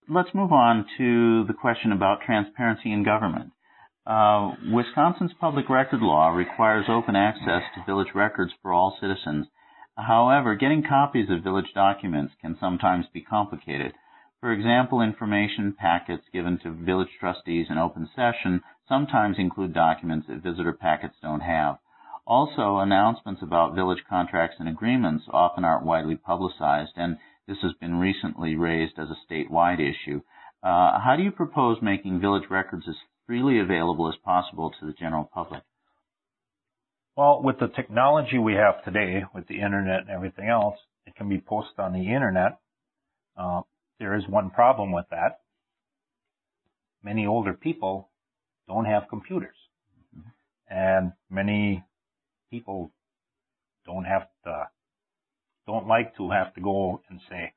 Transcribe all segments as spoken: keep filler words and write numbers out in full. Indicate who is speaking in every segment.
Speaker 1: let's move on to the question about transparency in government. Uh, Wisconsin's public record law requires open access to village records for all citizens. However, getting copies of village documents can sometimes be complicated. For example, information packets given to village trustees in open session sometimes include documents that visitor packets don't have. Also, announcements about village contracts and agreements often aren't widely publicized, and this has been recently raised as a statewide issue. Uh, how do you propose making village records as freely available as possible to the general public?
Speaker 2: Well, with the technology we have today, with the internet and everything else, it can be posted on the internet. Uh, there is one problem with that. Many older people don't have computers. Mm-hmm. And many people don't have to, don't like to have to go and say,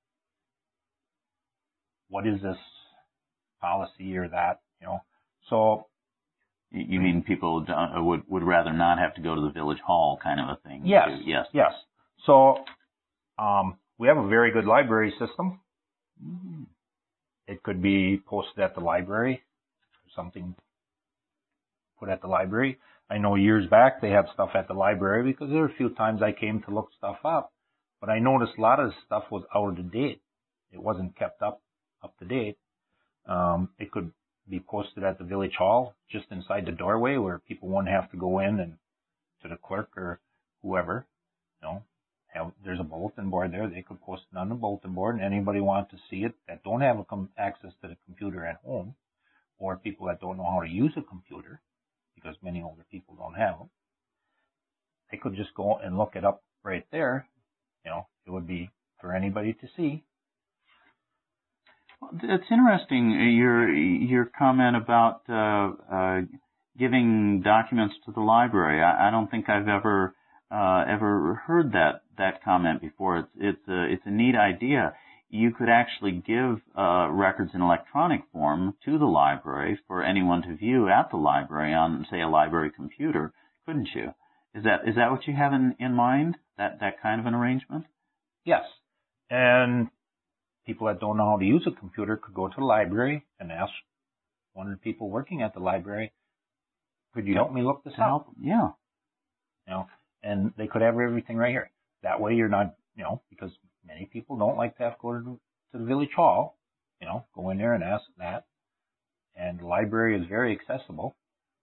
Speaker 2: what is this policy or that, you know? So,
Speaker 1: you mean people don't, would would rather not have to go to the village hall, kind of a thing?
Speaker 2: Yes,
Speaker 1: to, yes,
Speaker 2: yes. So, um, we have a very good library system. Mm-hmm. It could be posted at the library, something put at the library. I know years back they have stuff at the library because there were a few times I came to look stuff up, but I noticed a lot of the stuff was out of date. It wasn't kept up up to date. Um, it could be posted at the village hall, just inside the doorway, where people won't have to go in and to the clerk or whoever. You know, have, there's a bulletin board there. They could post it on the bulletin board, and anybody want to see it that don't have a com- access to the computer at home, or people that don't know how to use a computer, because many older people don't have them, they could just go and look it up right there. You know, it would be for anybody to see.
Speaker 1: It's interesting, your your comment about uh, uh, giving documents to the library. I, I don't think I've ever uh, ever heard that that comment before. It's it's a it's a neat idea. You could actually give uh, records in electronic form to the library for anyone to view at the library on, say, a library computer, couldn't you? Is that is that what you have in, in mind? That that kind of an arrangement?
Speaker 2: Yes, and people that don't know how to use a computer could go to the library and ask one of the people working at the library, could you help me look this up?
Speaker 1: Yeah.
Speaker 2: You know, and they could have everything right here. That way you're not, you know, because many people don't like to have to go to, to the village hall, you know, go in there and ask that. And the library is very accessible.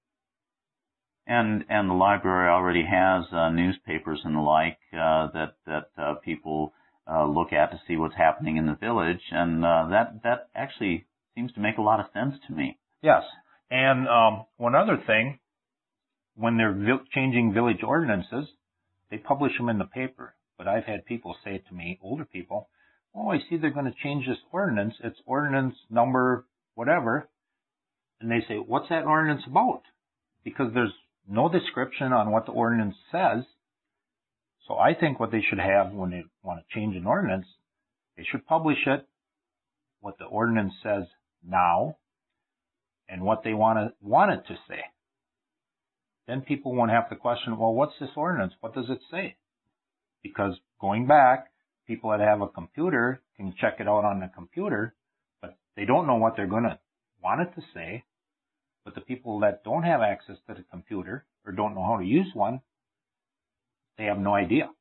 Speaker 1: And and the library already has uh, newspapers and the like uh, that, that uh, people Uh, look at to see what's happening in the village, and uh, that that actually seems to make a lot of sense to me.
Speaker 2: Yes, and um, one other thing, when they're vi- changing village ordinances, they publish them in the paper. But I've had people say to me, older people, "Oh, I see they're going to change this ordinance. It's ordinance number whatever," and they say, "What's that ordinance about?" Because there's no description on what the ordinance says. So I think what they should have when they want to change an ordinance, they should publish it, what the ordinance says now, and what they want to want it to say. Then people won't have to question, well, what's this ordinance? What does it say? Because going back, people that have a computer can check it out on the computer, but they don't know what they're going to want it to say. But the people that don't have access to the computer or don't know how to use one, they have no idea.